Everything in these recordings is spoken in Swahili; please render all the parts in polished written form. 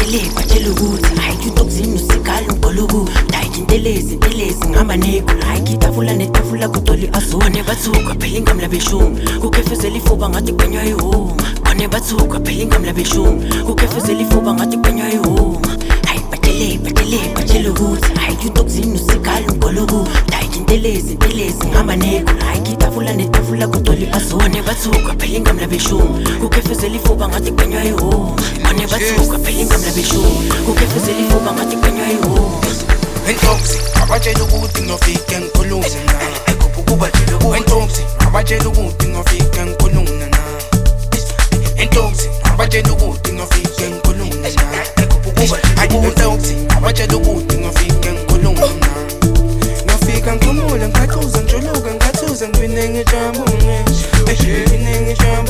Batele ukuthi hayi utokuzini usikhala ungoluku Dayike intelezi ngihamba neko Hayi kitafula netafula kutoli azone Bathuka phela ingami labeshungu Kukefezela ifuba ngathi kwenywa ihuma Kone bathuka phela ingami labeshungu Kukefezela ifuba ngathi kwenywa ihuma Hayi batele ukuthi hayi utokuzini usikhala ungoluku Dayike intelezi ngihamba neko Hayi kitafula netafula kutoli azone Bathuka phela ingami labeshungu Kukefezela ifuba ngathi kwenywa ihuma Kone bathuka phela ingami labeshungu Kukefezela ifuba ngathi kwenywa ihuma Entoksi, abatshela ukuthi ngiyofika ngikhulume na Entoksi, abatshela ukuthi ngiyofika ngikhulume na Entoksi, abatshela ukuthi ngiyofika ngikhulume na Entoksi, abatshela ukuthi ngiyofika ngikhulume na Ngiyofika ngikhumule ngikhaxuza ngijuluka ngikhathuza ngiphinda ngijabule ngiphinda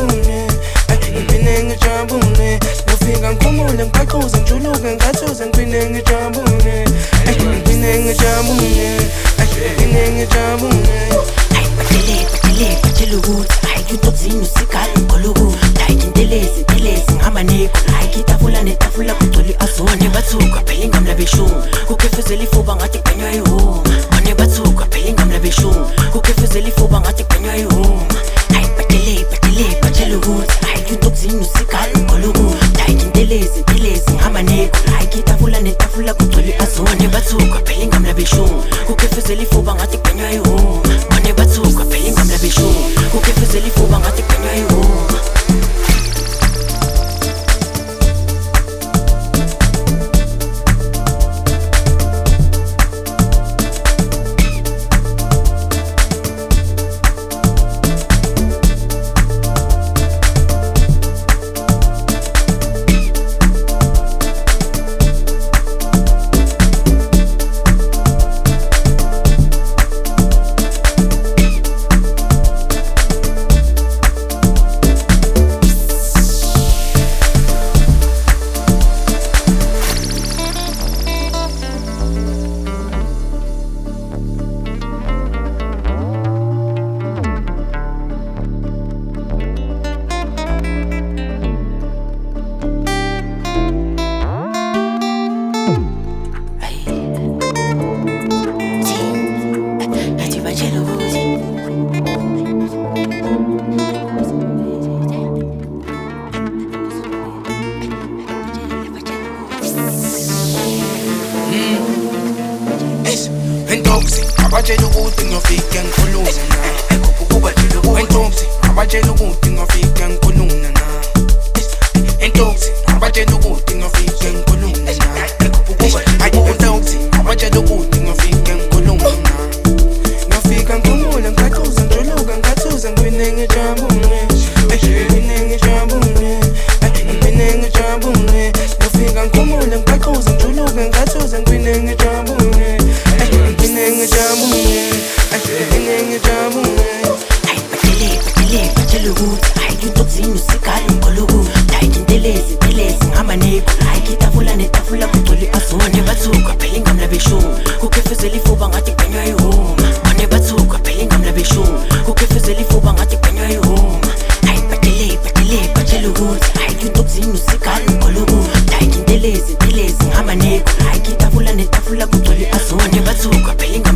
ngijabule Ngiyofika ngikhumule ngikhaxuza ngijuluka ngikhathuza ngiphinda ngijabule Batele ukuthi hayi utokuzini usikhala ungoluku Dayike intelezi ngihamba neko Hayi kitafula netafula kugcwele azone Bathuka phela ingami labeshungu Kukefezela ifuba ngathi kwenywa ihuma Kone bathuka phela ingami labeshungu Kukefezela ifuba ngathi kwenywa ihuma Hayi batele ukuthi hayi utokuzini usikhala ungoluku Dayike intelezi ngihamba neko Hayi kitafula netafula kugcwele azone Bathuka phela ingami labeshungu Kukefezela ifuba ngathi kwenywa ihuma Kone bathuka phela ingami labeshungu Kukefezela ifuba ngathi kwenywa ihuma Entoksi, abatshela ukuthi ngiyofika ngikhulume na Entoksi, abatshela ukuthi ngiyofika ngikhulume na Entoksi, abatshela ukuthi ngiyofika ngikhulume na Entoksi, abatshela ukuthi ngiyofika ngikhulume na Ngiyofika ngikhumule ngikhaxuza ngijuluka ngikhathuza ngiphinda ngijabule Ngiyofika ngikhumule ngikhaxuza ngijuluka ngikhathuza ngiphinda ngijabule Batele ukuthi hayi utokuzini usikhala ungoluku Dayike intelezi ngihamba neko Hayi kitafula netafula kugcwele azone Bathuka phela ingami labeshungu Kukefezela ifuba ngathi kwenywa ihuma Kone bathuka phela ingami labeshungu Kukefezela ifuba ngathi kwenywa ihuma Hayi batele ukuthi hayi utokuzini usikhala ungoluku Dayike intelezi ngihamba neko Hayi kitafula netafula kugcwele azone Bathuka phela